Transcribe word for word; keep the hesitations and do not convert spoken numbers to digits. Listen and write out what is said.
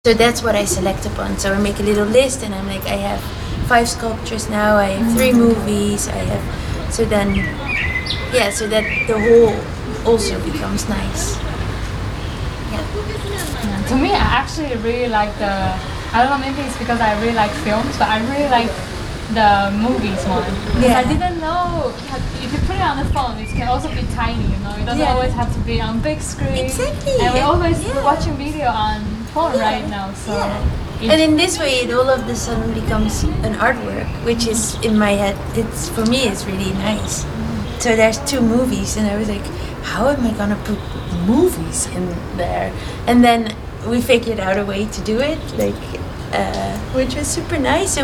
So that's what I select upon. So I make a little list and I'm like, I have five sculptures now, I have three movies, I have, so then, yeah, so that the whole also becomes nice. Yeah. Yeah, to me, I actually really like the, I don't know, maybe it's because I really like films, but I really like the movies one. Because Yeah. I didn't know, if you put it on the phone, it can also be tiny, you know, it doesn't Yeah. always have to be on big screen. Exactly. And we're always Yeah. watching video on phone Yeah. right now, so. Yeah. it- And in this way, it all of a sudden becomes an artwork, which is in my head. It's for me, it's really nice. So there's two movies, and I was like, how am I gonna put movies in there? And then we figured out a way to do it, like, uh, which was super nice. So